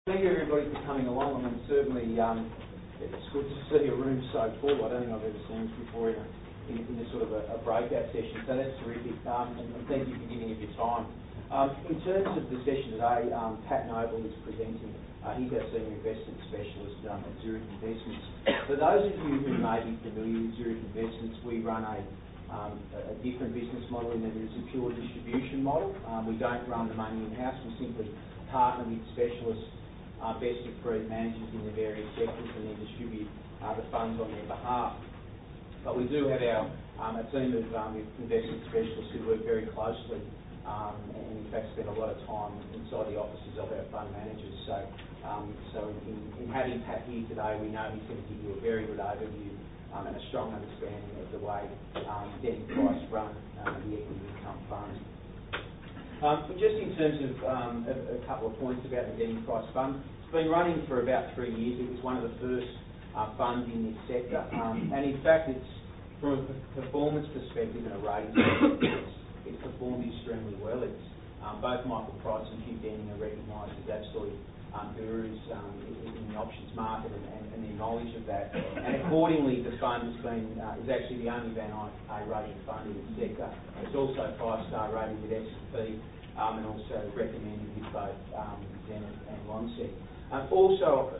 Thank you everybody for coming along. I mean, certainly it's good to see a room so full. I don't think I've ever seen this before in a sort of a breakout session, so that's terrific. And thank you for giving us your time. In terms of the session today, Pat Noble is presenting. He's our Senior Investment Specialist at Zurich Investments. For those of you who may be familiar with Zurich Investments, we run a different business model in that it is a pure distribution model. We don't run the money in-house. We simply partner with specialists, best-of-breed managers in the various sectors, and then distribute the funds on their behalf. But we do have a team of investment specialists who work very closely and in fact spend a lot of time inside the offices of our fund managers. So in having Pat here today, we know he's going to give you a very good overview and a strong understanding of the way Denning Price run the equity income fund. But just in terms of a couple of points about the Denning Price Fund, it's been running for about 3 years. It was one of the first funds in this sector, and in fact, it's from a performance perspective and a rating perspective, it's performed extremely well. It's both Michael Price and Hugh Denning are recognised as absolute gurus in the options market and their knowledge of that. And accordingly, the fund is actually the only Van A rated fund in the sector. It's also 5-star rated with S&P and also recommended with both Zenith and Lonsec. Also,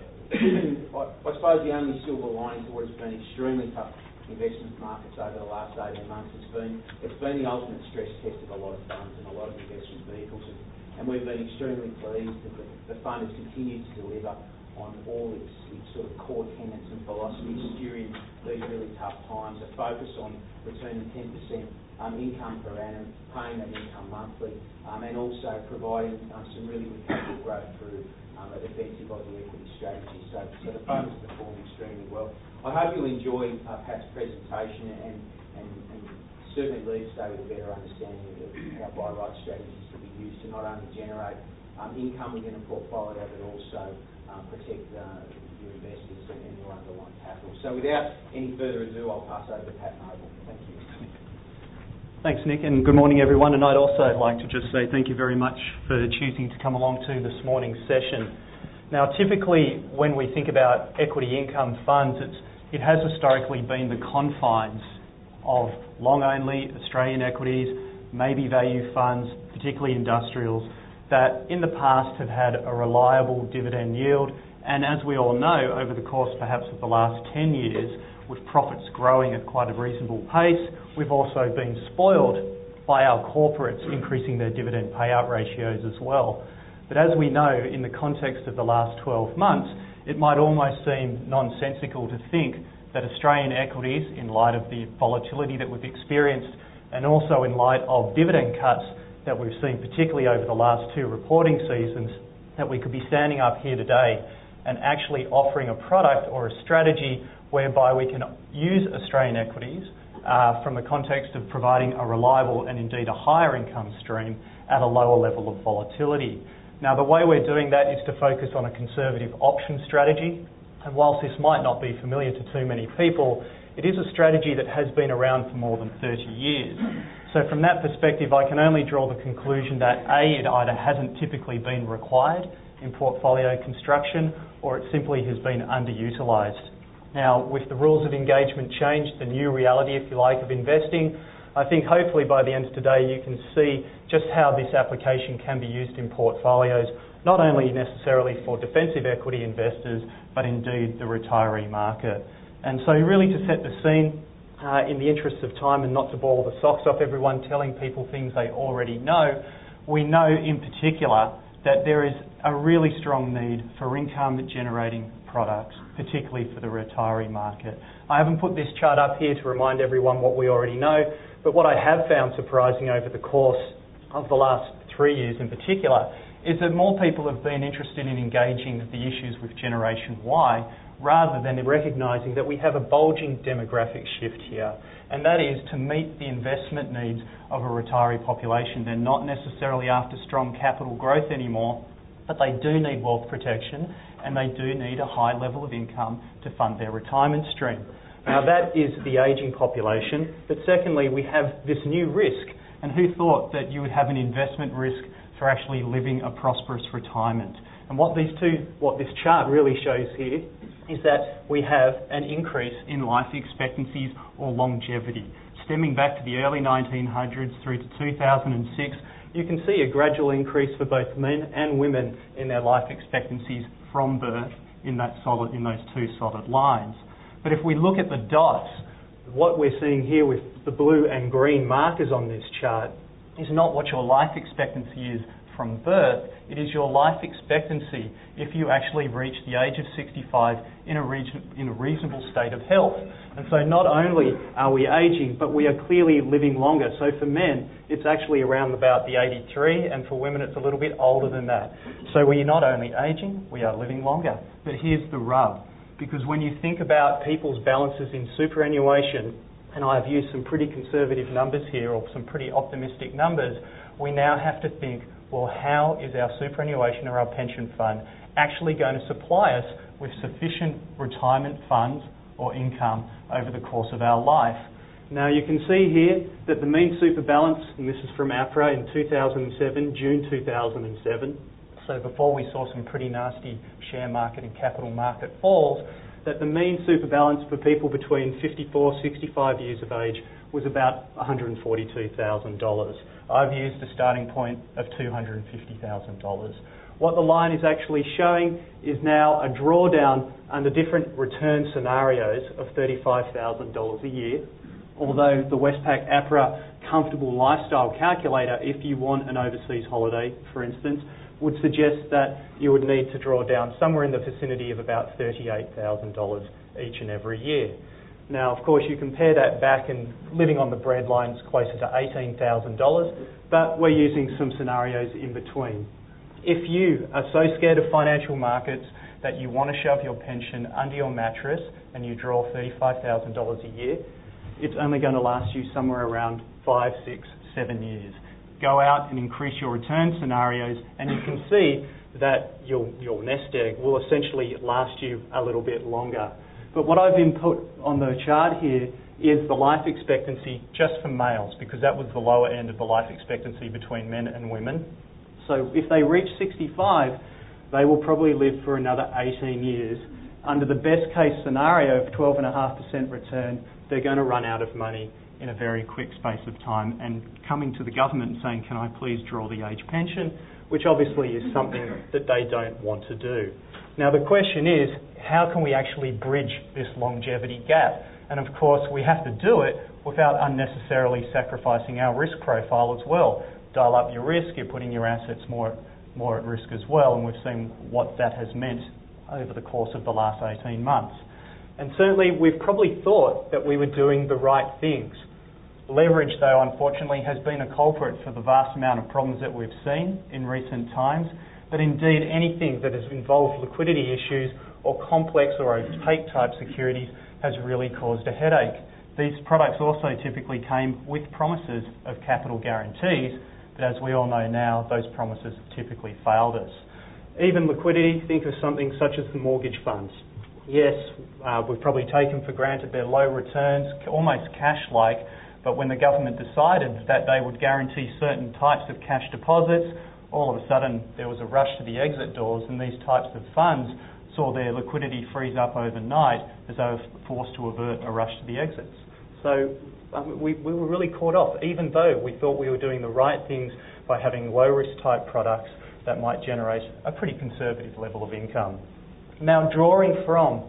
I suppose the only silver lining to what has been extremely tough investment markets over the last 18 months it's been the ultimate stress test of a lot of funds and a lot of investment vehicles. And we've been extremely pleased that the fund has continued to deliver on all its sort of core tenets and philosophies during these really tough times. A focus on returning 10% income per annum, paying that income monthly, and also providing some really good capital growth through a defensive of the equity strategy. So the fund has performed extremely well. I hope you'll enjoy Pat's presentation and certainly leave today with a better understanding of how buy-right strategies can be used to not only generate income within a portfolio but also protect your investors and your underlying capital. So without any further ado, I'll pass over to Pat Noble. Thank you. Thanks, Nick, and good morning, everyone. And I'd also like to just say thank you very much for choosing to come along to this morning's session. Now, typically, when we think about equity income funds, it has historically been the confines of long-only Australian equities, maybe value funds, particularly industrials, that in the past have had a reliable dividend yield. And as we all know, over the course perhaps of the last 10 years, with profits growing at quite a reasonable pace, we've also been spoiled by our corporates increasing their dividend payout ratios as well. But as we know, in the context of the last 12 months, it might almost seem nonsensical to think that Australian equities, in light of the volatility that we've experienced and also in light of dividend cuts that we've seen, particularly over the last 2 reporting seasons, that we could be standing up here today and actually offering a product or a strategy whereby we can use Australian equities from the context of providing a reliable and indeed a higher income stream at a lower level of volatility. Now, the way we're doing that is to focus on a conservative option strategy. And whilst this might not be familiar to too many people, it is a strategy that has been around for more than 30 years. So from that perspective, I can only draw the conclusion that A, it either hasn't typically been required in portfolio construction, or it simply has been underutilised. Now, with the rules of engagement changed, the new reality, if you like, of investing, I think hopefully by the end of today you can see just how this application can be used in portfolios, not only necessarily for defensive equity investors, but indeed the retiree market. And so really to set the scene, in the interest of time and not to bore the socks off everyone telling people things they already know, we know in particular that there is a really strong need for income-generating products, particularly for the retiree market. I haven't put this chart up here to remind everyone what we already know, but what I have found surprising over the course of the last 3 years in particular is that more people have been interested in engaging the issues with Generation Y rather than recognising that we have a bulging demographic shift here, and that is to meet the investment needs of a retiree population. They're not necessarily after strong capital growth anymore, but they do need wealth protection and they do need a high level of income to fund their retirement stream. Now that is the ageing population, but secondly we have this new risk, and who thought that you would have an investment risk for actually living a prosperous retirement? And what this chart really shows here is that we have an increase in life expectancies or longevity. Stemming back to the early 1900s through to 2006, you can see a gradual increase for both men and women in their life expectancies from birth in those two solid lines. But if we look at the dots, what we're seeing here with the blue and green markers on this chart is not what your life expectancy is from birth, it is your life expectancy if you actually reach the age of 65 in a reasonable state of health. And so not only are we aging, but we are clearly living longer. So for men, it's actually around about the 83, and for women it's a little bit older than that. So we are not only aging, we are living longer. But here's the rub, because when you think about people's balances in superannuation, and I've used some pretty conservative numbers here, or some pretty optimistic numbers, we now have to think, well, how is our superannuation or our pension fund actually going to supply us with sufficient retirement funds or income over the course of our life? Now you can see here that the mean super balance, and this is from APRA in 2007, June 2007, so before we saw some pretty nasty share market and capital market falls, that the mean super balance for people between 54, 65 years of age was about $142,000. I've used a starting point of $250,000. What the line is actually showing is now a drawdown under different return scenarios of $35,000 a year, although the Westpac APRA Comfortable Lifestyle Calculator, if you want an overseas holiday, for instance, would suggest that you would need to draw down somewhere in the vicinity of about $38,000 each and every year. Now, of course, you compare that back, and living on the breadline's closer to $18,000, but we're using some scenarios in between. If you are so scared of financial markets that you want to shove your pension under your mattress and you draw $35,000 a year, it's only going to last you somewhere around 5, 6, 7 years. Go out and increase your return scenarios, and you can see that your nest egg will essentially last you a little bit longer. But what I've input on the chart here is the life expectancy just for males, because that was the lower end of the life expectancy between men and women. So if they reach 65, they will probably live for another 18 years. Under the best case scenario of 12.5% return, they're going to run out of money in a very quick space of time, and coming to the government and saying, can I please draw the age pension, which obviously is something that they don't want to do. Now the question is, how can we actually bridge this longevity gap? And of course we have to do it without unnecessarily sacrificing our risk profile as well. Dial up your risk, you're putting your assets more at risk as well, and we've seen what that has meant over the course of the last 18 months. And certainly we've probably thought that we were doing the right things. Leverage, though, unfortunately, has been a culprit for the vast amount of problems that we've seen in recent times. But indeed, anything that has involved liquidity issues or complex or opaque type securities has really caused a headache. These products also typically came with promises of capital guarantees, but as we all know now, those promises have typically failed us. Even liquidity, think of something such as the mortgage funds. Yes, we've probably taken for granted their low returns, almost cash-like, but when the government decided that they would guarantee certain types of cash deposits, all of a sudden there was a rush to the exit doors, and these types of funds saw their liquidity freeze up overnight as they were forced to avert a rush to the exits. So we were really caught off, even though we thought we were doing the right things by having low-risk type products that might generate a pretty conservative level of income. Now, drawing from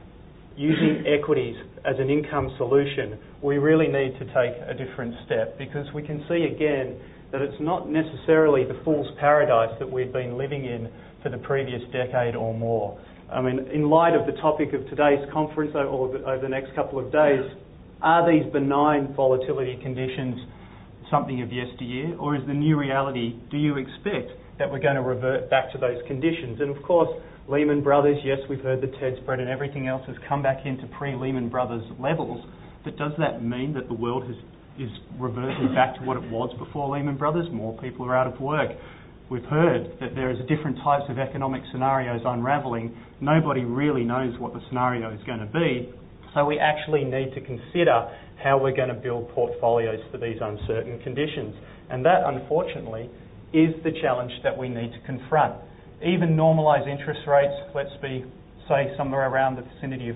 using equities as an income solution, we really need to take a different step, because we can see again that it's not necessarily the fool's paradise that we've been living in for the previous decade or more. I mean, in light of the topic of today's conference or over the next couple of days, are these benign volatility conditions something of yesteryear, or is the new reality, do you expect that we're going to revert back to those conditions? And of course, Lehman Brothers, yes, we've heard the TED spread and everything else has come back into pre-Lehman Brothers levels, but does that mean that the world is reverting back to what it was before Lehman Brothers? More people are out of work. We've heard that there is different types of economic scenarios unravelling. Nobody really knows what the scenario is going to be, so we actually need to consider how we're going to build portfolios for these uncertain conditions. And that, unfortunately, is the challenge that we need to confront. even normalise interest rates, say somewhere around the vicinity of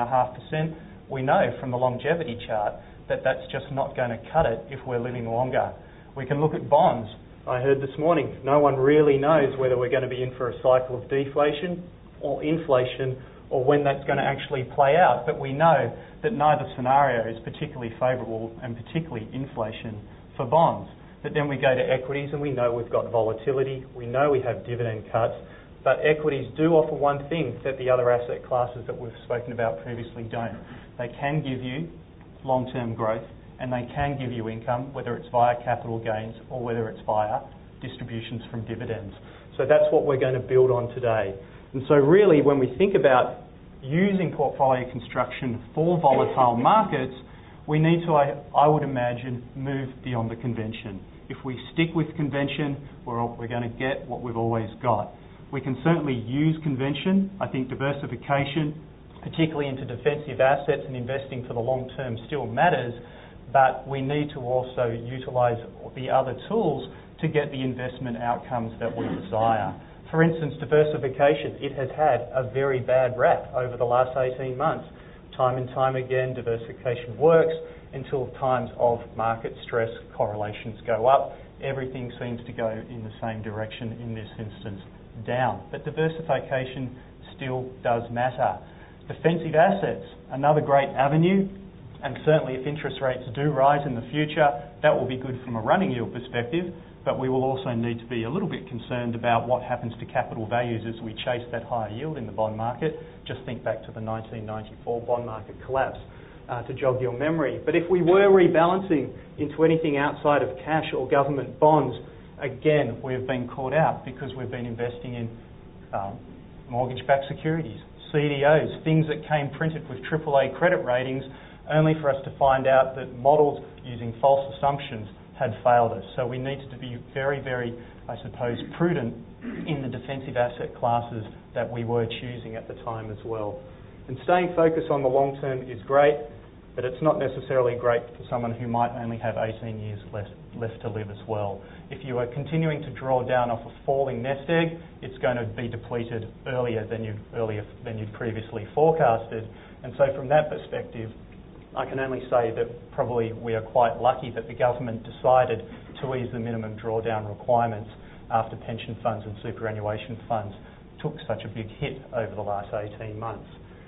5.5%, we know from the longevity chart that that's just not going to cut it if we're living longer. We can look at bonds. I heard this morning, no one really knows whether we're going to be in for a cycle of deflation or inflation or when that's going to actually play out. But we know that neither scenario is particularly favourable, and particularly inflation, for bonds. But then we go to equities and we know we've got volatility, we know we have dividend cuts, but equities do offer one thing that the other asset classes that we've spoken about previously don't. They can give you long-term growth, and they can give you income, whether it's via capital gains or whether it's via distributions from dividends. So that's what we're going to build on today. And so really, when we think about using portfolio construction for volatile markets, we need to, I would imagine, move beyond the convention. If we stick with convention, we're going to get what we've always got. We can certainly use convention. I think diversification, particularly into defensive assets and investing for the long term, still matters, but we need to also utilise the other tools to get the investment outcomes that we desire. For instance, diversification, it has had a very bad rap over the last 18 months. Time and time again, diversification works until times of market stress, correlations go up. Everything seems to go in the same direction, in this instance, down. But diversification still does matter. Defensive assets, another great avenue, and certainly if interest rates do rise in the future, that will be good from a running yield perspective, but we will also need to be a little bit concerned about what happens to capital values as we chase that higher yield in the bond market. Just think back to the 1994 bond market collapse to jog your memory. But if we were rebalancing into anything outside of cash or government bonds, again, we've been caught out because we've been investing in mortgage-backed securities, CDOs, things that came printed with AAA credit ratings, only for us to find out that models using false assumptions had failed us. So we needed to be very, very, I suppose, prudent in the defensive asset classes that we were choosing at the time as well. And staying focused on the long term is great, but it's not necessarily great for someone who might only have 18 years left to live as well. If you are continuing to draw down off a falling nest egg, it's going to be depleted earlier than you'd previously forecasted. And so from that perspective, I can only say that probably we are quite lucky that the government decided to ease the minimum drawdown requirements after pension funds and superannuation funds took such a big hit over the last 18 months.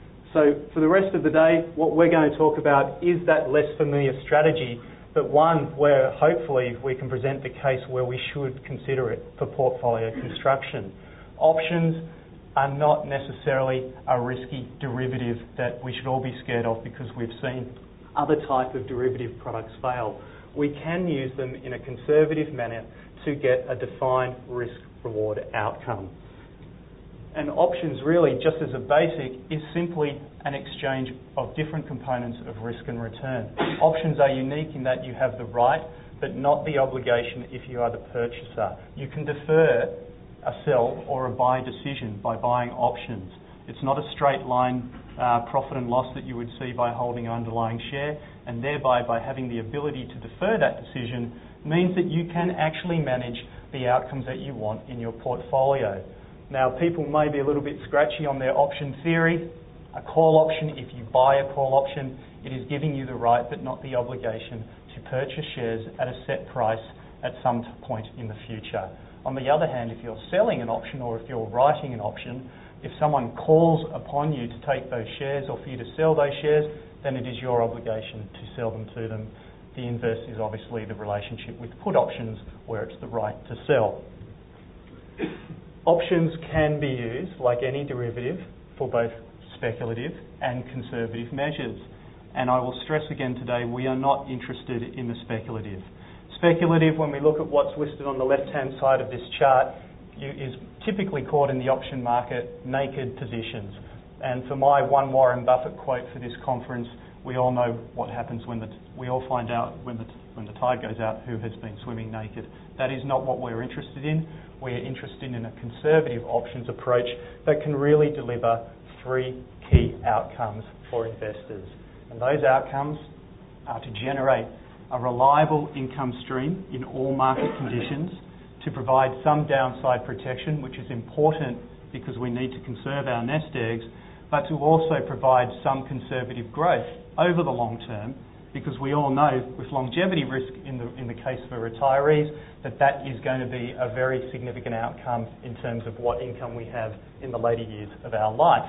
So for the rest of the day, what we're going to talk about is that less familiar strategy, but one where hopefully we can present the case where we should consider it for portfolio construction. Options are not necessarily a risky derivative that we should all be scared of because we've seen other type of derivative products fail. We can use them in a conservative manner to get a defined risk-reward outcome. And options really, just as a basic, is simply an exchange of different components of risk and return. Options are unique in that you have the right, but not the obligation if you are the purchaser. You can defer a sell or a buy decision by buying options. It's not a straight line profit and loss that you would see by holding an underlying share, and thereby by having the ability to defer that decision means that you can actually manage the outcomes that you want in your portfolio. Now, people may be a little bit scratchy on their option theory. A call option, if you buy a call option, it is giving you the right but not the obligation to purchase shares at a set price at some point in the future. On the other hand, if you're selling an option or if you're writing an option, if someone calls upon you to take those shares or for you to sell those shares, then it is your obligation to sell them to them. The inverse is obviously the relationship with put options where it's the right to sell. Options can be used, like any derivative, for both speculative and conservative measures. And I will stress again today, we are not interested in the speculative. Speculative, when we look at what's listed on the left-hand side of this chart, is typically caught in the option market naked positions. And for my one Warren Buffett quote for this conference, we all know what happens we all find out when the tide goes out who has been swimming naked. That is not what we're interested in. We're interested in a conservative options approach that can really deliver three key outcomes for investors. And those outcomes are to generate a reliable income stream in all market conditions, to provide some downside protection, which is important because we need to conserve our nest eggs, but to also provide some conservative growth over the long term, because we all know with longevity risk in the case for retirees that is going to be a very significant outcome in terms of what income we have in the later years of our life.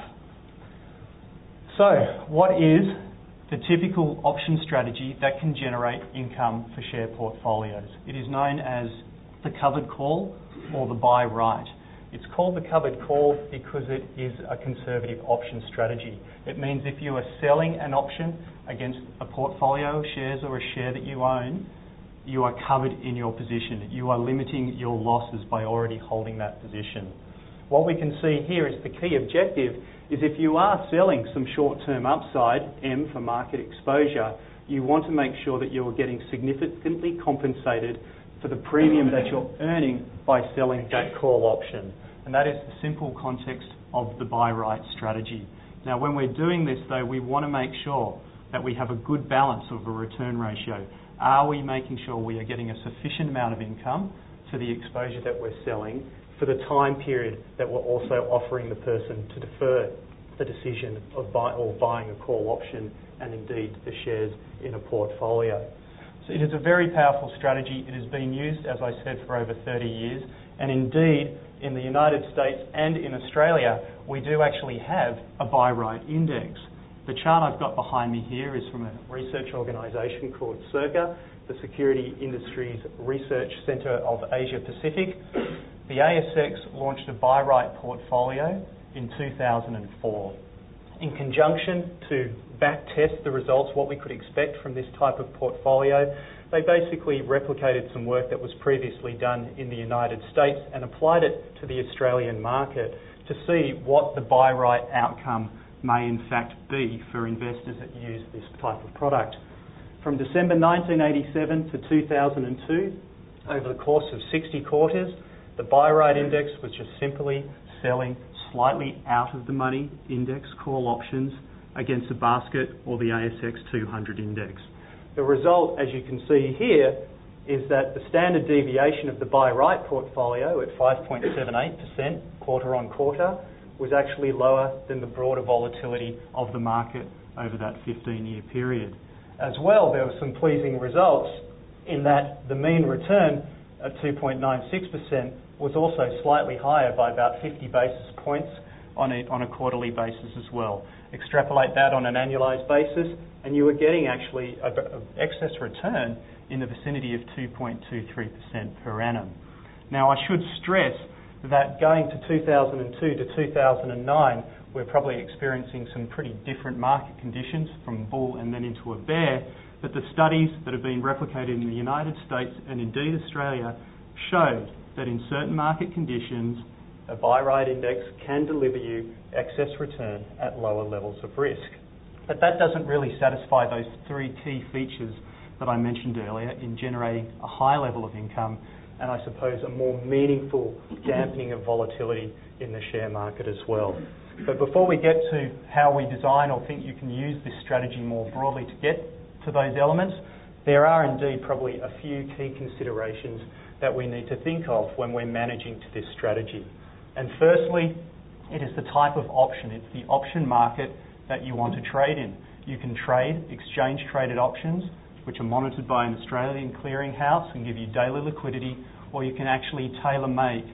So, what is the typical option strategy that can generate income for share portfolios? It is known as the covered call or the buy right. It's called the covered call because it is a conservative option strategy. It means if you are selling an option against a portfolio of shares or a share that you own, you are covered in your position. You are limiting your losses by already holding that position. What we can see here is the key objective is if you are selling some short-term upside, M for market exposure, you want to make sure that you are getting significantly compensated for the premium that you're earning by selling that call option. And that is the simple context of the buy right strategy. Now, when we're doing this, though, we want to make sure that we have a good balance of a return ratio. Are we making sure we are getting a sufficient amount of income for the exposure that we're selling for the time period that we're also offering the person to defer the decision of buying a call option and indeed the shares in a portfolio? So it is a very powerful strategy. It has been used, as I said, for over 30 years. And indeed, in the United States and in Australia, we do actually have a buy right index. The chart I've got behind me here is from a research organisation called SIRCA, the Security Industries Research Centre of Asia Pacific. The ASX launched a buy right portfolio in 2004. In conjunction to back test the results, what we could expect from this type of portfolio, they basically replicated some work that was previously done in the United States and applied it to the Australian market to see what the buy right outcome may in fact be for investors that use this type of product. From December 1987 to 2002, over the course of 60 quarters, the buy right index was just simply selling slightly out of the money index call options against a basket or the ASX 200 index. The result, as you can see here, is that the standard deviation of the buy right portfolio at 5.78% quarter on quarter was actually lower than the broader volatility of the market over that 15-year period. As well, there were some pleasing results in that the mean return at 2.96% was also slightly higher by about 50 basis points on a quarterly basis as well. Extrapolate that on an annualised basis, and you were getting actually an excess return in the vicinity of 2.23% per annum. Now, I should stress that going to 2002 to 2009, we're probably experiencing some pretty different market conditions from bull and then into a bear, but the studies that have been replicated in the United States and indeed Australia showed that in certain market conditions, a buy right index can deliver you excess return at lower levels of risk. But that doesn't really satisfy those three key features that I mentioned earlier in generating a high level of income and I suppose a more meaningful dampening of volatility in the share market as well. But before we get to how we design or think you can use this strategy more broadly to get to those elements, there are indeed probably a few key considerations that we need to think of when we're managing to this strategy. And firstly, it is the type of option. It's the option market that you want to trade in. You can trade exchange-traded options, which are monitored by an Australian clearinghouse and give you daily liquidity, or you can actually tailor-make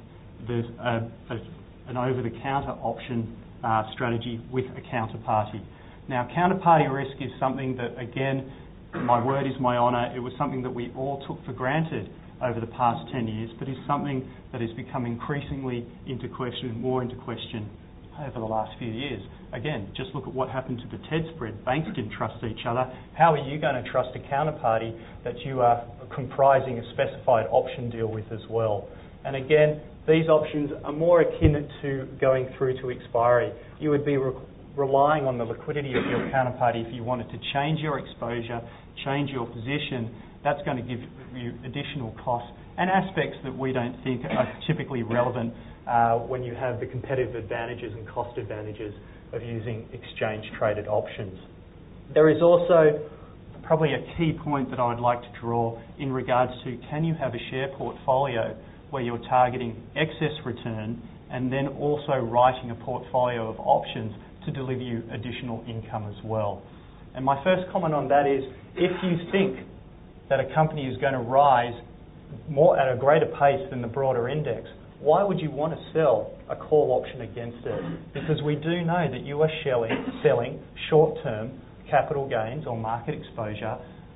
an over-the-counter option strategy with a counterparty. Now, counterparty risk is something that, again, my word is my honour, it was something that we all took for granted over the past 10 years, but is something that has become increasingly more into question over the last few years. Again, just look at what happened to the TED spread. Banks didn't trust each other. How are you going to trust a counterparty that you are comprising a specified option deal with as well? And again, these options are more akin to going through to expiry. You would be relying on the liquidity of your counterparty if you wanted to change your exposure, change your position. That's going to give you additional costs and aspects that we don't think are typically relevant when you have the competitive advantages and cost advantages of using exchange-traded options. There is also probably a key point that I would like to draw in regards to can you have a share portfolio where you're targeting excess return and then also writing a portfolio of options to deliver you additional income as well. And my first comment on that is, if you think that a company is going to rise more at a greater pace than the broader index, why would you want to sell a call option against it? Because we do know that you are selling short-term capital gains or market exposure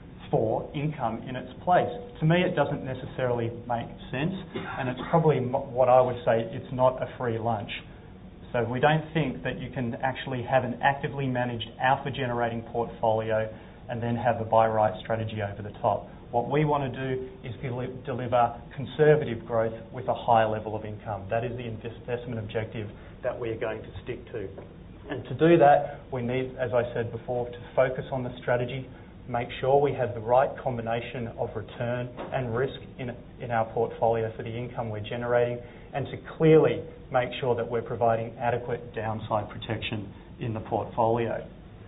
for income in its place. To me, it doesn't necessarily make sense, and it's probably what I would say, it's not a free lunch. So we don't think that you can actually have an actively managed alpha-generating portfolio and then have a buy-right strategy over the top. What we want to do is deliver conservative growth with a high level of income. That is the investment objective that we are going to stick to. And to do that, we need, as I said before, to focus on the strategy, make sure we have the right combination of return and risk in our portfolio for the income we're generating, and to clearly make sure that we're providing adequate downside protection in the portfolio.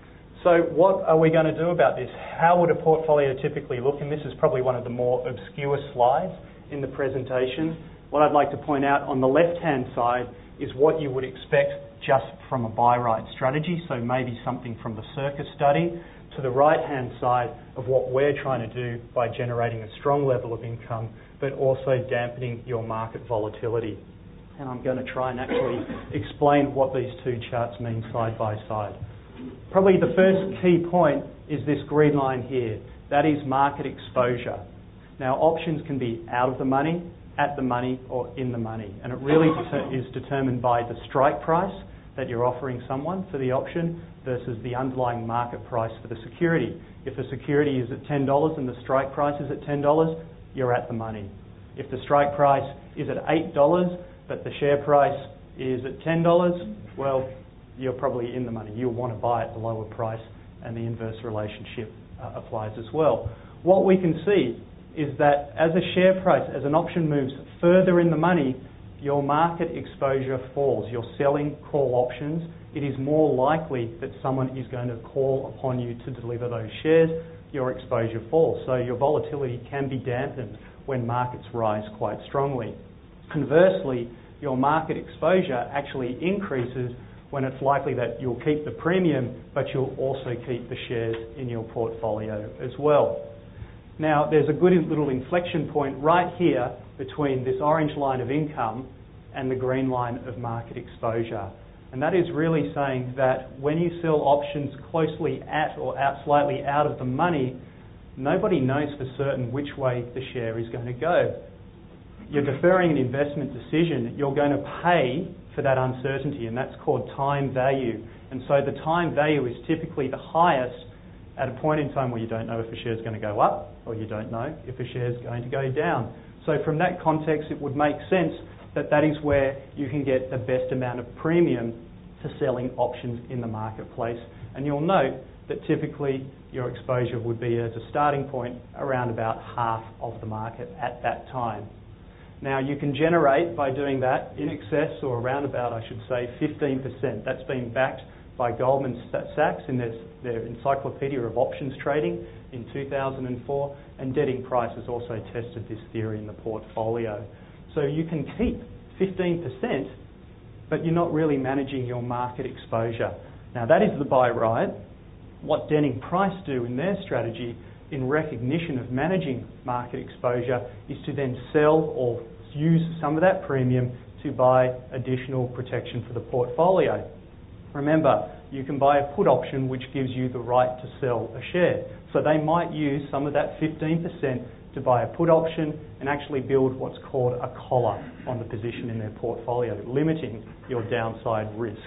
So what are we going to do about this? How would a portfolio typically look? And this is probably one of the more obscure slides in the presentation. What I'd like to point out on the left-hand side is what you would expect just from a buy-right strategy, so maybe something from the Circus study, to the right-hand side of what we're trying to do by generating a strong level of income, but also dampening your market volatility. And I'm going to try and actually explain what these two charts mean side by side. Probably the first key point is this green line here. That is market exposure. Now, options can be out of the money, at the money, or in the money. And it really is determined by the strike price that you're offering someone for the option versus the underlying market price for the security. If the security is at $10 and the strike price is at $10, you're at the money. If the strike price is at $8 but the share price is at $10, well, you're probably in the money. You'll want to buy at the lower price, and the inverse relationship applies as well. What we can see is that as a share price, as an option moves further in the money, your market exposure falls. You're selling call options. It is more likely that someone is going to call upon you to deliver those shares. Your exposure falls. So your volatility can be dampened when markets rise quite strongly. Conversely, your market exposure actually increases when it's likely that you'll keep the premium, but you'll also keep the shares in your portfolio as well. Now, there's a good little inflection point right here between this orange line of income and the green line of market exposure. And that is really saying that when you sell options closely at or slightly out of the money, nobody knows for certain which way the share is going to go. You're deferring an investment decision. You're going to pay for that uncertainty, and that's called time value. And so the time value is typically the highest at a point in time where you don't know if a share is going to go up, or you don't know if a share is going to go down. So from that context, it would make sense that that is where you can get the best amount of premium to selling options in the marketplace. And you'll note that typically your exposure would be, as a starting point, around about half of the market at that time. Now, you can generate, by doing that, in excess, or around about, I should say, 15%. That's been backed by Goldman Sachs in their Encyclopedia of Options Trading in 2004, and Dedding Price has also tested this theory in the portfolio. So you can keep 15%, but you're not really managing your market exposure. Now, that is the buy right. What Dedding Price do in their strategy, in recognition of managing market exposure, is to then sell or use some of that premium to buy additional protection for the portfolio. Remember, you can buy a put option which gives you the right to sell a share. So they might use some of that 15% to buy a put option and actually build what's called a collar on the position in their portfolio, limiting your downside risk.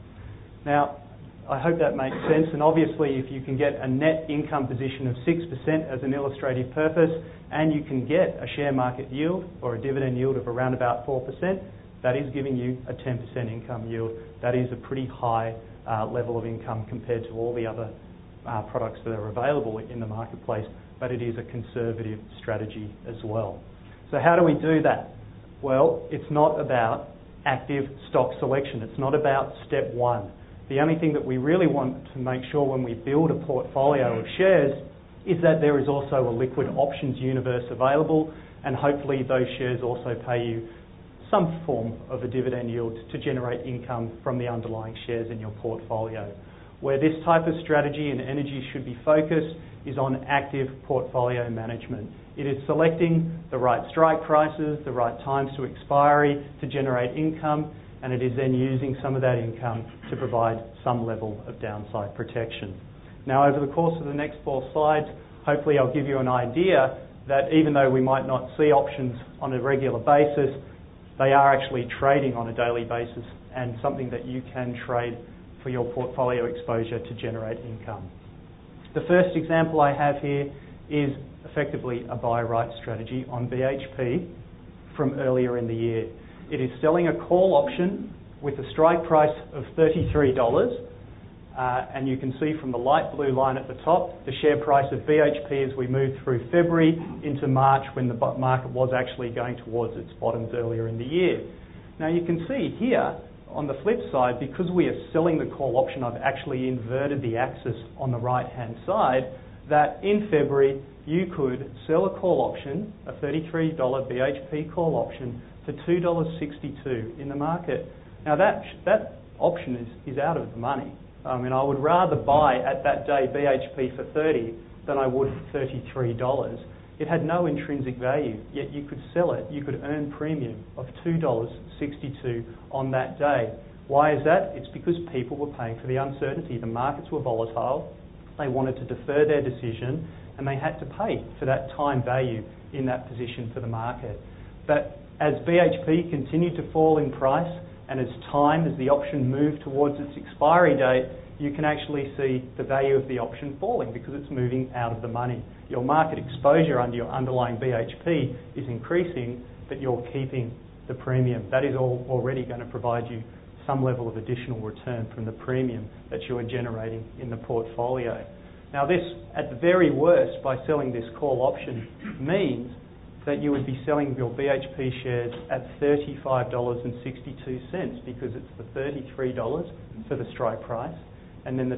Now, I hope that makes sense, and obviously if you can get a net income position of 6% as an illustrative purpose, and you can get a share market yield or a dividend yield of around about 4%, that is giving you a 10% income yield. That is a pretty high level of income compared to all the other products that are available in the marketplace, but it is a conservative strategy as well. So how do we do that? Well, it's not about active stock selection. It's not about step one. The only thing that we really want to make sure when we build a portfolio of shares is that there is also a liquid options universe available, and hopefully those shares also pay you some form of a dividend yield to generate income from the underlying shares in your portfolio. Where this type of strategy and energy should be focused is on active portfolio management. It is selecting the right strike prices, the right times to expiry to generate income, and it is then using some of that income to provide some level of downside protection. Now, over the course of the next 4 slides, hopefully I'll give you an idea that even though we might not see options on a regular basis, they are actually trading on a daily basis and something that you can trade for your portfolio exposure to generate income. The first example I have here is effectively a buy right strategy on BHP from earlier in the year. It is selling a call option with a strike price of $33, and you can see from the light blue line at the top the share price of BHP as we moved through February into March, when the market was actually going towards its bottoms earlier in the year. Now you can see here on the flip side, because we are selling the call option, I've actually inverted the axis on the right hand side, that in February you could sell a call option, a $33 BHP call option, for $2.62 in the market. Now that option is out of the money. I mean, I would rather buy at that day BHP for $30 than I would for $33. It had no intrinsic value, yet you could sell it. You could earn premium of $2.62 on that day. Why is that? It's because people were paying for the uncertainty. The markets were volatile. They wanted to defer their decision, and they had to pay for that time value in that position for the market. But as BHP continued to fall in price, and as the option moved towards its expiry date, you can actually see the value of the option falling because it's moving out of the money. Your market exposure under your underlying BHP is increasing, but you're keeping the premium. That is already going to provide you some level of additional return from the premium that you are generating in the portfolio. Now this, at the very worst, by selling this call option, means that you would be selling your BHP shares at $35.62 because it's the $33 for the strike price and then the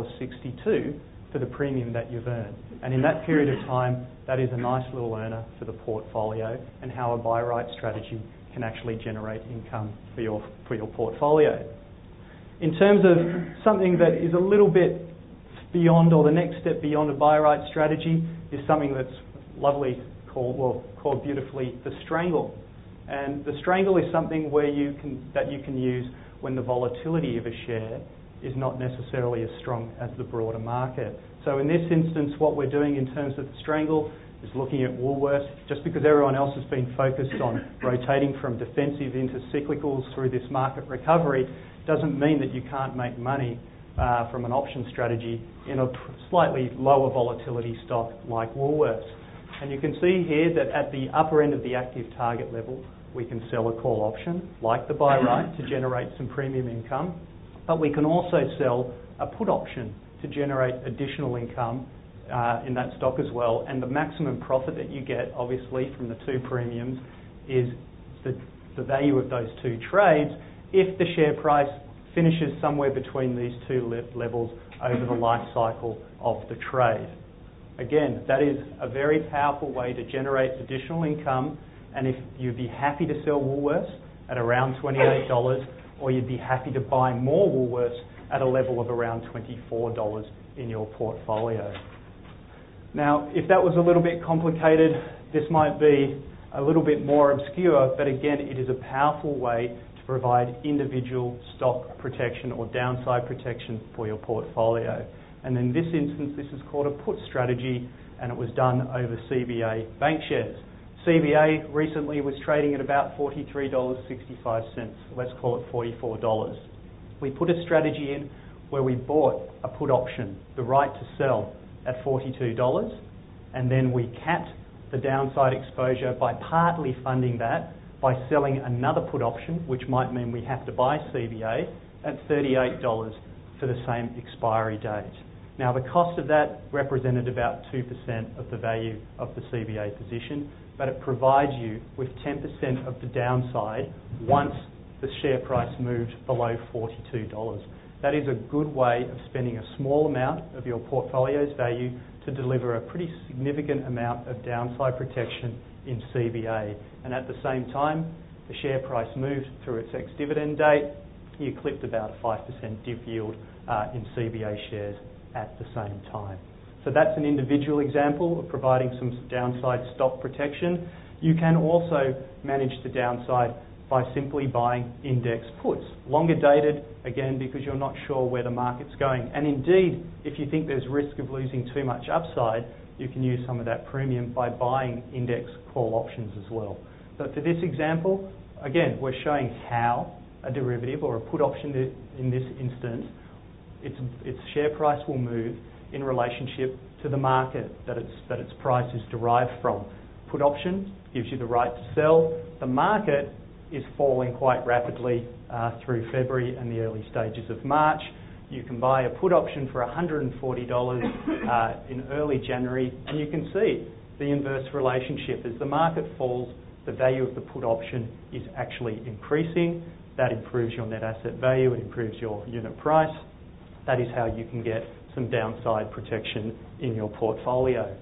$2.62 for the premium that you've earned. And in that period of time, that is a nice little earner for the portfolio and how a buy right strategy can actually generate income for your portfolio. In terms of something that is a little bit beyond, or the next step beyond a buy right strategy, is something that's lovely called beautifully the strangle. And the strangle is something that you can use when the volatility of a share is not necessarily as strong as the broader market. So in this instance, what we're doing in terms of the strangle is looking at Woolworths. Just because everyone else has been focused on rotating from defensive into cyclicals through this market recovery doesn't mean that you can't make money from an option strategy in a slightly lower volatility stock like Woolworths. And you can see here that at the upper end of the active target level, we can sell a call option, like the buy right, to generate some premium income. But we can also sell a put option to generate additional income in that stock as well. And the maximum profit that you get, obviously, from the two premiums is the value of those two trades if the share price finishes somewhere between these two levels over the life cycle of the trade. Again, that is a very powerful way to generate additional income, and if you'd be happy to sell Woolworths at around $28, or you'd be happy to buy more Woolworths at a level of around $24 in your portfolio. Now, if that was a little bit complicated, this might be a little bit more obscure, but again, it is a powerful way to provide individual stock protection or downside protection for your portfolio. And in this instance, this is called a put strategy, and it was done over CBA bank shares. CBA recently was trading at about $43.65. Let's call it $44. We put a strategy in where we bought a put option, the right to sell, at $42, and then we capped the downside exposure by partly funding that by selling another put option, which might mean we have to buy CBA, at $38 for the same expiry date. Now, the cost of that represented about 2% of the value of the CBA position, but it provides you with 10% of the downside once the share price moved below $42. That is a good way of spending a small amount of your portfolio's value to deliver a pretty significant amount of downside protection in CBA. And at the same time, the share price moved through its ex-dividend date. You clipped about a 5% div yield in CBA shares at the same time. So that's an individual example of providing some downside stock protection. You can also manage the downside by simply buying index puts. Longer dated, again, because you're not sure where the market's going. And indeed, if you think there's risk of losing too much upside, you can use some of that premium by buying index call options as well. But for this example, again, we're showing how a derivative or a put option in this instance, its share price will move in relationship to the market that its price is derived from. Put option gives you the right to sell. The market is falling quite rapidly through February and the early stages of March. You can buy a put option for $140 in early January, and you can see the inverse relationship. As the market falls, the value of the put option is actually increasing. That improves your net asset value, it improves your unit price. That is how you can get some downside protection in your portfolio.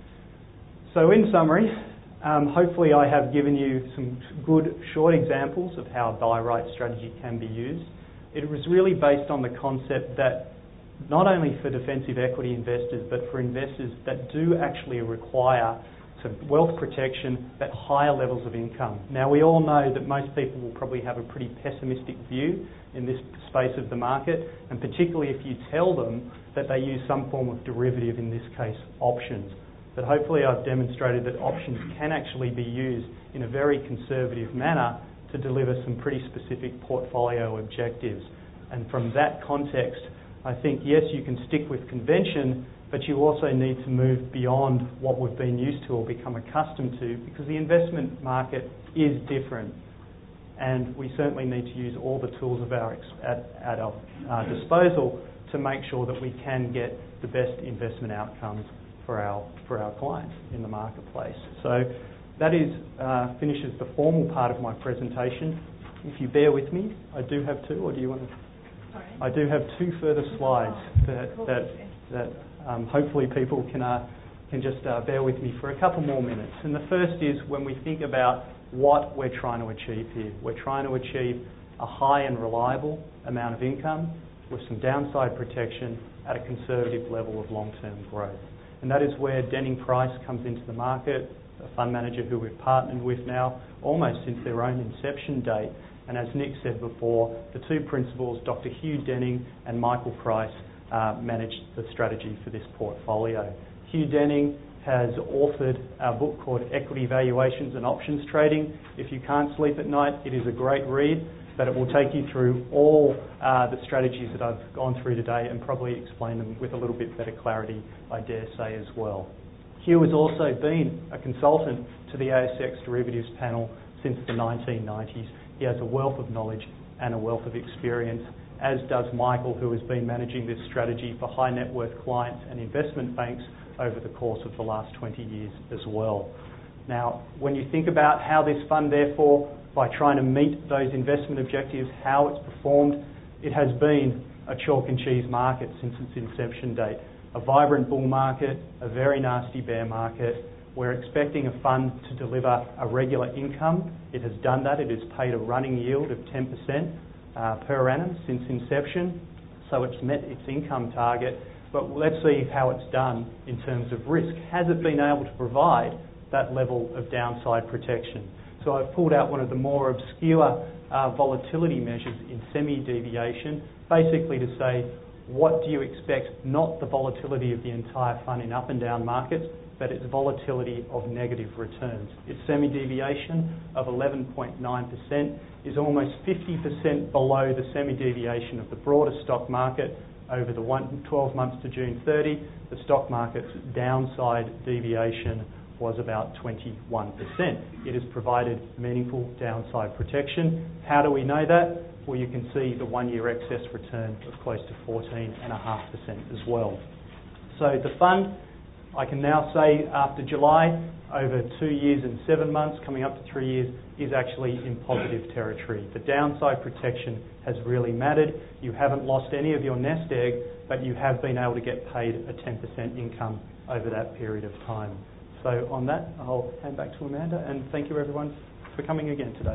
So in summary, hopefully I have given you some good short examples of how a buy-right strategy can be used. It was really based on the concept that not only for defensive equity investors, but for investors that do actually require some wealth protection at higher levels of income. Now, we all know that most people will probably have a pretty pessimistic view in this space of the market, and particularly if you tell them that they use some form of derivative, in this case options. But hopefully I've demonstrated that options can actually be used in a very conservative manner to deliver some pretty specific portfolio objectives. And from that context, I think, yes, you can stick with convention, but you also need to move beyond what we've been used to or become accustomed to, because the investment market is different. And we certainly need to use all the tools at our disposal to make sure that we can get the best investment outcomes for our clients in the marketplace. So that finishes the formal part of my presentation. If you bear with me, I do have two, or do you want to? Sorry. I do have two further slides that hopefully people can just bear with me for a couple more minutes. And the first is when we think about what we're trying to achieve here. We're trying to achieve a high and reliable amount of income with some downside protection at a conservative level of long-term growth. And that is where Denning Price comes into the market, a fund manager who we've partnered with now almost since their own inception date. And as Nick said before, the two principals, Dr. Hugh Denning and Michael Price, managed the strategy for this portfolio. Hugh Denning has authored a book called Equity Valuations and Options Trading. If you can't sleep at night, it is a great read, but it will take you through all the strategies that I've gone through today and probably explain them with a little bit better clarity, I dare say, as well. Hugh has also been a consultant to the ASX Derivatives Panel since the 1990s. He has a wealth of knowledge and a wealth of experience, as does Michael, who has been managing this strategy for high net worth clients and investment banks over the course of the last 20 years as well. Now, when you think about how this fund, therefore, by trying to meet those investment objectives, how it's performed, it has been a chalk and cheese market since its inception date. A vibrant bull market, a very nasty bear market. We're expecting a fund to deliver a regular income. It has done that. It has paid a running yield of 10% per annum since inception. So it's met its income target. But let's see how it's done in terms of risk. Has it been able to provide that level of downside protection? So I've pulled out one of the more obscure volatility measures in semi-deviation, basically to say, what do you expect, not the volatility of the entire fund in up and down markets, but its volatility of negative returns. Its semi-deviation of 11.9% is almost 50% below the semi-deviation of the broader stock market. Over the 12 months to June 30, the stock market's downside deviation was about 21%. It has provided meaningful downside protection. How do we know that? Well, you can see the 1 year excess return of close to 14.5% as well. So the fund, I can now say after July, over 2 years and 7 months, coming up to 3 years, is actually in positive territory. The downside protection has really mattered. You haven't lost any of your nest egg, but you have been able to get paid a 10% income over that period of time. So on that, I'll hand back to Amanda, and thank you everyone for coming again today.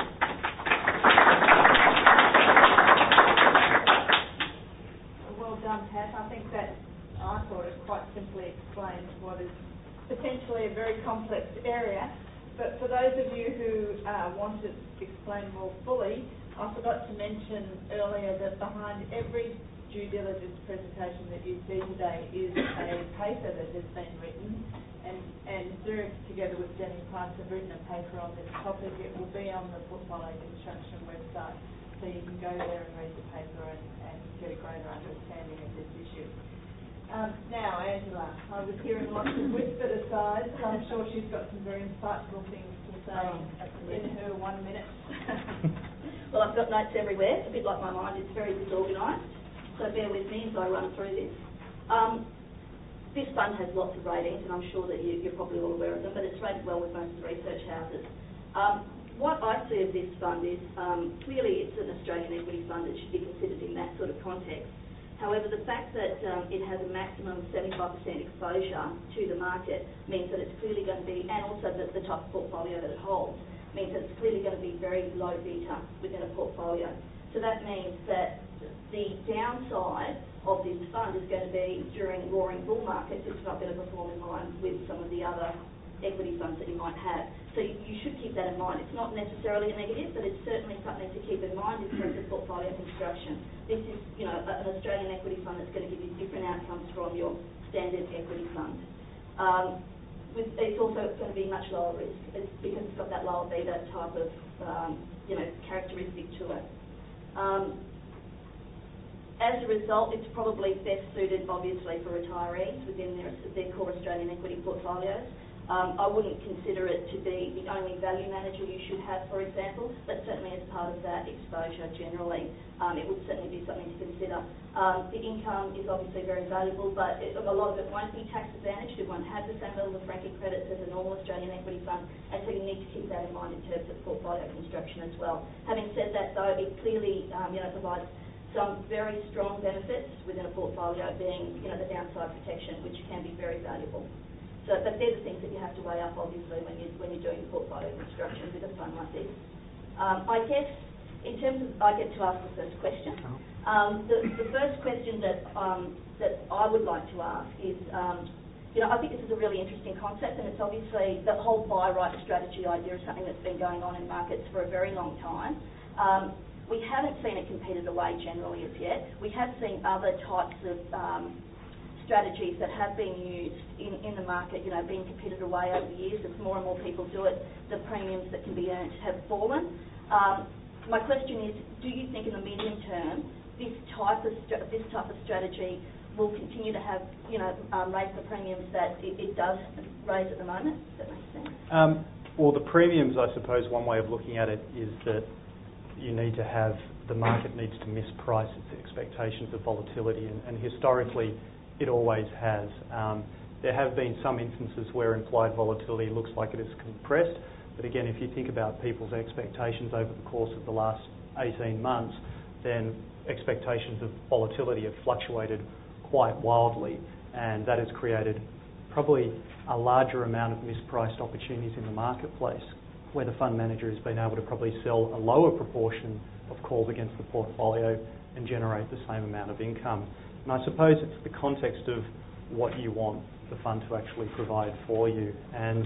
Well done, Pat. I think that I thought it quite simply explains what is potentially a very complex area. But for those of you who want it explained more fully, I forgot to mention earlier that behind every due diligence presentation that you see today is a paper that has been written, and Zurich, together with Jenny Price, have written a paper on this topic. It will be on the Portfolio Construction website, so you can go there and read the paper and get a greater understanding of this issue. Now, Angela, I was hearing lots of whispered asides, so I'm sure she's got some very insightful things to say in her 1 minute. Well, I've got notes everywhere, a bit like my mind. It's very disorganised, so bear with me as I run through this. This fund has lots of ratings, and I'm sure that you're probably all aware of them, but it's rated well with most of the research houses. What I see of this fund is clearly it's an Australian equity fund. It should be considered in that sort of context. However, the fact that it has a maximum of 75% exposure to the market means that it's clearly going to be, and also the type of portfolio that it holds, means that it's clearly going to be very low beta within a portfolio. So that means that the downside of this fund is going to be during roaring bull markets. It's not going to perform in line with some of the other equity funds that you might have. So you should keep that in mind. It's not necessarily a negative, but it's certainly something to keep in mind in terms of portfolio construction. This is, an Australian equity fund that's going to give you different outcomes from your standard equity fund. It's also going to be much lower risk because it's got that lower beta type of, characteristic to it. As a result, it's probably best suited, obviously, for retirees within their core Australian equity portfolios. I wouldn't consider it to be the only value manager you should have, for example, but certainly as part of that exposure generally, it would certainly be something to consider. The income is obviously very valuable, but a lot of it won't be tax advantaged. It won't have the same level of franking credits as a normal Australian equity fund, and so you need to keep that in mind in terms of portfolio construction as well. Having said that, though, it clearly provides some very strong benefits within a portfolio, being the downside protection, which can be very valuable. So, but they're the things that you have to weigh up, obviously, when you're doing portfolio construction with a fund like this. I guess, in terms of, I get to ask the first question. The first question that I would like to ask is, I think this is a really interesting concept, and it's obviously the whole buy right strategy idea is something that's been going on in markets for a very long time. We haven't seen it competed away generally as yet. We have seen other types of strategies that have been used in the market, being competed away over the years. As more and more people do it, the premiums that can be earned have fallen. My question is, do you think in the medium term this type of strategy will continue to have, raise the premiums that it does raise at the moment? Does that make sense? Well, the premiums, I suppose, one way of looking at it is that the market needs to misprice its expectations of volatility, and historically it always has. There have been some instances where implied volatility looks like it is compressed, but again, if you think about people's expectations over the course of the last 18 months, then expectations of volatility have fluctuated quite wildly, and that has created probably a larger amount of mispriced opportunities in the marketplace, where the fund manager has been able to probably sell a lower proportion of calls against the portfolio and generate the same amount of income. And I suppose it's the context of what you want the fund to actually provide for you. And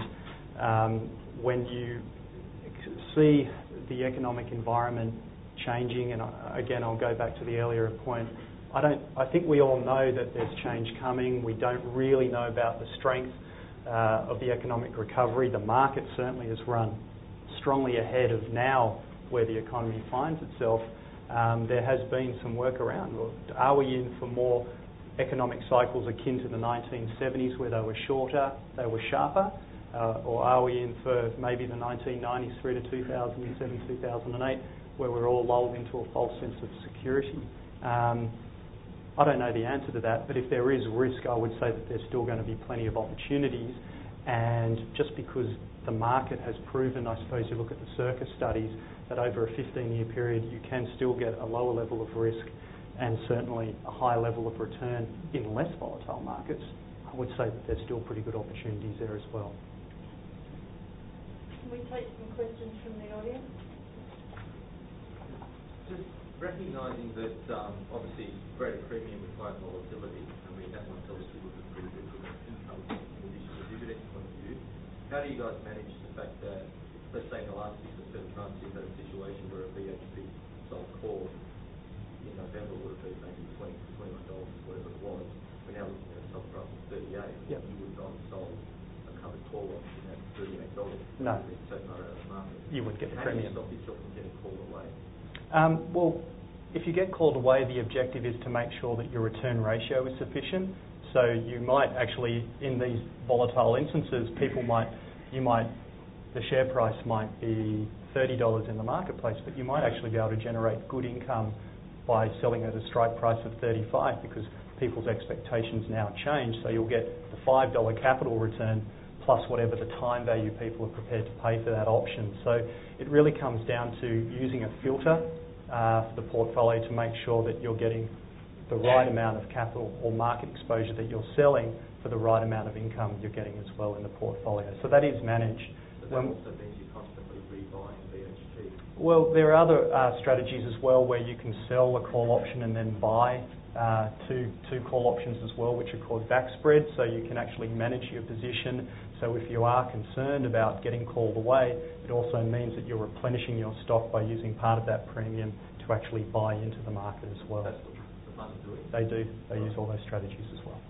when you see the economic environment changing, and again, I'll go back to the earlier point, I think we all know that there's change coming. We don't really know about the strength of the economic recovery. The market certainly has run strongly ahead of now where the economy finds itself. There has been some work around. Are we in for more economic cycles akin to the 1970s where they were shorter, they were sharper? Or are we in for maybe the 1990s through to 2007, 2008 where we're all lulled into a false sense of security? I don't know the answer to that, but if there is risk, I would say that there's still going to be plenty of opportunities. And just because the market has proven, I suppose you look at the Circus studies, that over a 15-year period you can still get a lower level of risk and certainly a high level of return in less volatile markets, I would say that there's still pretty good opportunities there as well. Can we take some questions from the audience? Just recognising that obviously greater premium with higher volatility, I mean that might obviously look pretty good from an income in addition to dividend point of view. How do you guys manage the fact that, let's say in the last 6 or 7 months you've had a situation where a BHP sold call in November would have been maybe $20, $21, whatever it was. We're now looking at a stock price of 38. Yep. You would not have sold a covered call option at $38. No. It's so far out of the market. You would get the How premium. do you stop yourself from getting called away? Well, if you get called away, the objective is to make sure that your return ratio is sufficient. So you might actually, in these volatile instances, the share price might be $30 in the marketplace, but you might actually be able to generate good income by selling at a strike price of 35 because people's expectations now change. So you'll get the $5 capital return plus whatever the time value people are prepared to pay for that option. So it really comes down to using a filter for the portfolio to make sure that you're getting the right amount of capital or market exposure that you're selling for the right amount of income you're getting as well in the portfolio. So that is managed. But that also means you're constantly rebuying BHP. Well, there are other strategies as well where you can sell a call option and then buy two call options as well, which are called back spread. So you can actually manage your position. So if you are concerned about getting called away, it also means that you're replenishing your stock by using part of that premium to actually buy into the market as well. That's what the funds do. They do. They use all those strategies as well.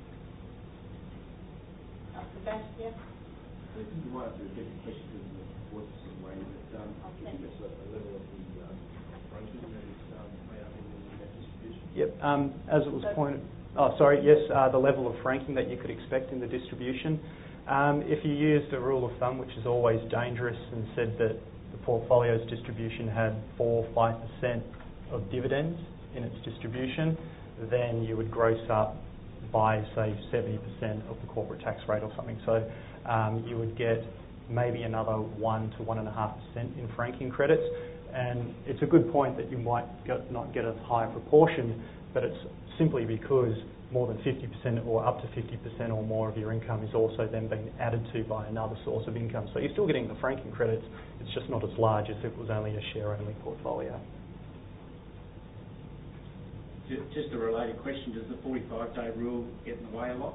Sebastian? You might have to repeat the question in the voice some way, but can you give us a level of the franking that is made up in that distribution? Yep. As it was pointed... Oh, sorry. Yes, the level of franking that you could expect in the distribution. If you used a rule of thumb, which is always dangerous, and said that the portfolio's distribution had 4 or 5% of dividends in its distribution, then you would gross up by, say, 70% of the corporate tax rate or something. So you would get maybe another 1 to 1.5% in franking credits. And it's a good point that you might not get a higher proportion, but it's simply because more than 50% or up to 50% or more of your income is also then being added to by another source of income. So you're still getting the franking credits, it's just not as large as if it was only a share-only portfolio. Just a related question, does the 45-day rule get in the way a lot?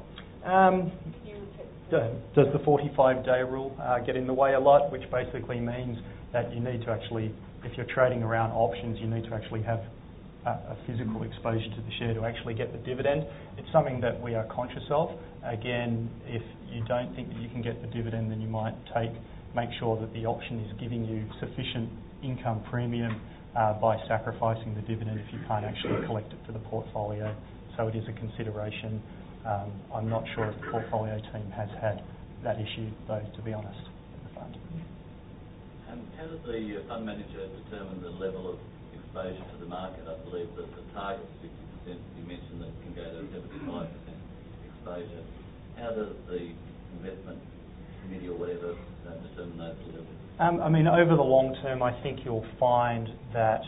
Does the 45-day rule get in the way a lot, which basically means that you need to actually, if you're trading around options, you need to actually have a physical exposure to the share to actually get the dividend. It's something that we are conscious of. Again, if you don't think that you can get the dividend, then you might make sure that the option is giving you sufficient income premium by sacrificing the dividend if you can't actually collect it for the portfolio. So it is a consideration. I'm not sure if the portfolio team has had that issue, though, to be honest, in the fund. How does the fund manager determine the level of exposure to the market? I believe that the target is 50%. You mentioned that it can go to 75% exposure. How does the investment committee or whatever determine those levels? I mean, over the long term, I think you'll find that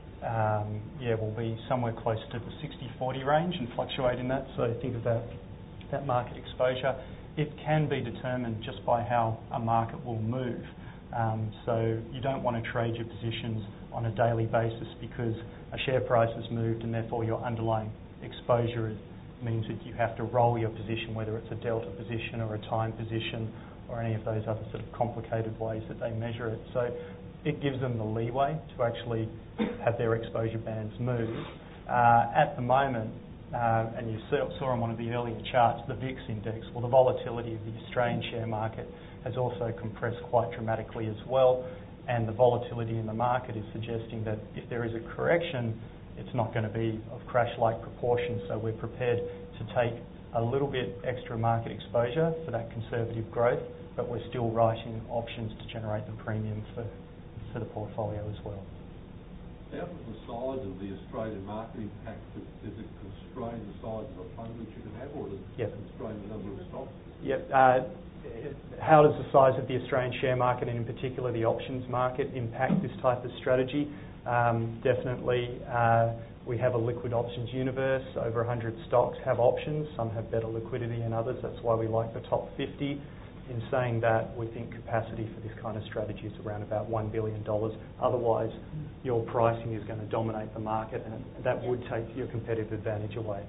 we'll be somewhere close to the 60-40 range and fluctuate in that. So think of that market exposure. It can be determined just by how a market will move. So you don't want to trade your positions on a daily basis because a share price has moved and therefore your underlying exposure means that you have to roll your position, whether it's a delta position or a time position or any of those other sort of complicated ways that they measure it. So it gives them the leeway to actually have their exposure bands move. At the moment, and you saw on one of the earlier charts, the VIX index, well, the volatility of the Australian share market has also compressed quite dramatically as well, and the volatility in the market is suggesting that if there is a correction, it's not going to be of crash-like proportions, so we're prepared to take a little bit extra market exposure for that conservative growth, but we're still writing options to generate the premium for the portfolio as well. How does the size of the Australian market impact? Does it constrain the size of a fund which you can have, or does it constrain the number of stocks? Yep. How does the size of the Australian share market, and in particular the options market, impact this type of strategy? Definitely. We have a liquid options universe. Over 100 stocks have options. Some have better liquidity than others. That's why we like the top 50. In saying that, we think capacity for this kind of strategy is around about $1 billion. Otherwise, your pricing is going to dominate the market, and that would take your competitive advantage away.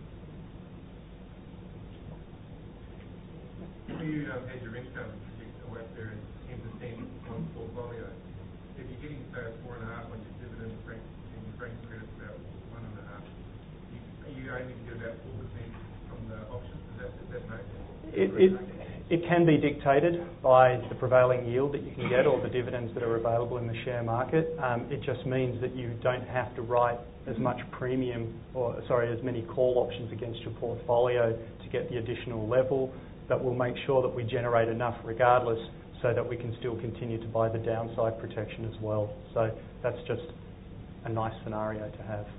When you hedge your income, a WAP there is 10% on portfolio. If you're getting, say, 4.5 on your dividend, and your franking credit's about 1.5, are you aiming to get about 4% from the options? Is that no? It can be dictated by the prevailing yield that you can get or the dividends that are available in the share market. It just means that you don't have to write as much as many call options against your portfolio to get the additional level. But we'll make sure that we generate enough regardless so that we can still continue to buy the downside protection as well. So that's just a nice scenario to have.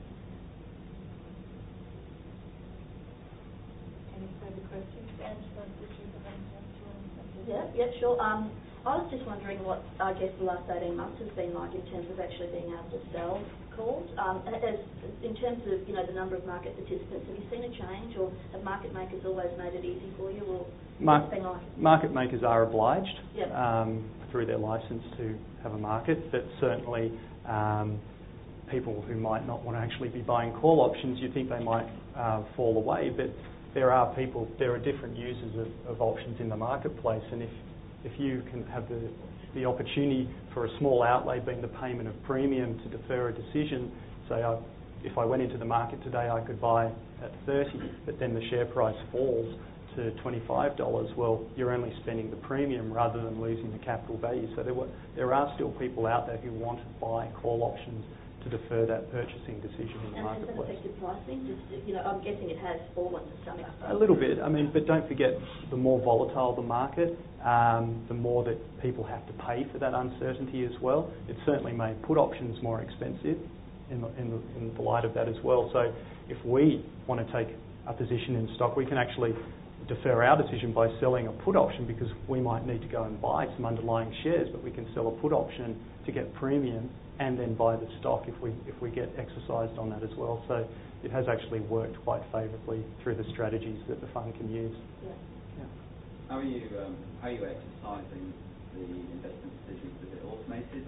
Any further questions? Angela, did you have anything to add? Yeah, sure. I was just wondering what, I guess, the last 18 months has been like in terms of actually being able to sell calls. In terms of, the number of market participants, have you seen a change, or have market makers always made it easy for you, or what's it been like? Market makers are obliged Yep. through their licence to have a market, but certainly people who might not want to actually be buying call options, you think they might fall away, but there are different users of options in the marketplace, and if you can have the opportunity for a small outlay being the payment of premium to defer a decision, say if I went into the market today I could buy at 30, but then the share price falls to $25, well, you're only spending the premium rather than losing the capital value. So there are still people out there who want to buy call options to defer that purchasing decision in the marketplace. And has that affected pricing? I'm guessing it has fallen to some extent. A little bit. But don't forget, the more volatile the market, the more that people have to pay for that uncertainty as well. It certainly made put options more expensive in the light of that as well. So if we want to take a position in stock, we can actually defer our decision by selling a put option because we might need to go and buy some underlying shares, but we can sell a put option to get premium and then buy the stock if we get exercised on that as well. So it has actually worked quite favourably through the strategies that the fund can use. Yeah. How are you exercising the investment decisions? Is it automated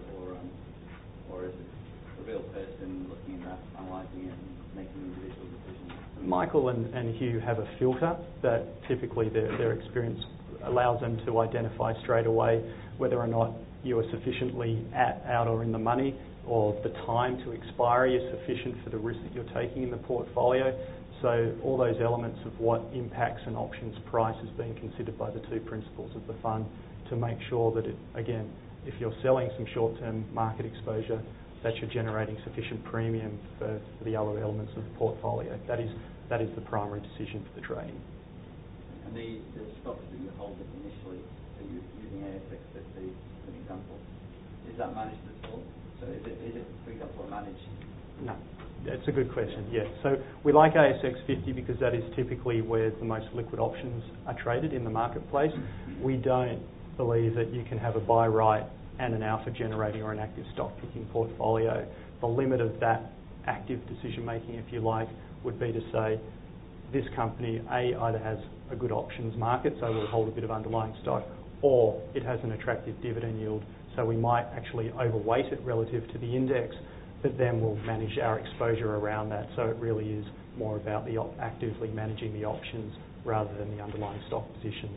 or is it a real person looking at that, analysing it and making individual decisions? Michael and Hugh have a filter that typically their experience allows them to identify straight away whether or not you are sufficiently out or in the money, or the time to expiry is sufficient for the risk that you're taking in the portfolio. So all those elements of what impacts an options price is being considered by the two principals of the fund to make sure that, if you're selling some short-term market exposure, that you're generating sufficient premium for the other elements of the portfolio. That is the primary decision for the trading. And the stocks that you hold initially, so you're using ASX 50 as an example, is that managed at all? So is it, for example, managed? No. That's a good question, yes. So we like ASX 50 because that is typically where the most liquid options are traded in the marketplace. We don't believe that you can have a buy right and an alpha generating or an active stock picking portfolio. The limit of that active decision making, if you like, would be to say this company either has a good options market, so we'll hold a bit of underlying stock, or it has an attractive dividend yield, so we might actually overweight it relative to the index, but then we'll manage our exposure around that. So it really is more about the actively managing the options rather than the underlying stock positions.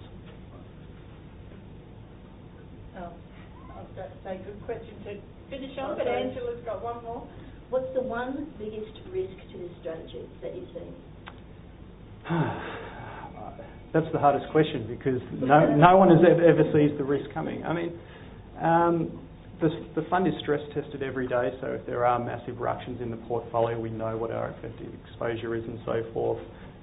That's a good question to finish on, but Angela's got one more. What's the one biggest risk to this strategy that you've seen? That's the hardest question because no one has ever sees the risk coming. The fund is stress tested every day, so if there are massive ructions in the portfolio, we know what our effective exposure is and so forth.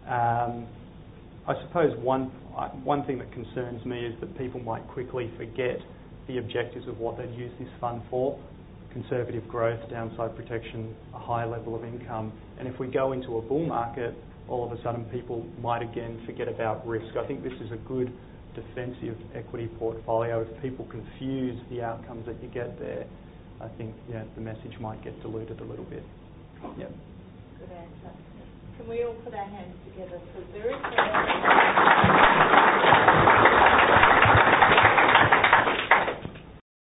I suppose one thing that concerns me is that people might quickly forget the objectives of what they'd use this fund for: conservative growth, downside protection, a high level of income. And if we go into a bull market, all of a sudden people might again forget about risk. I think this is a good defensive equity portfolio. If people confuse the outcomes that you get there, I think the message might get diluted a little bit. Yep. good answer. Can we all put our hands together for Zurich?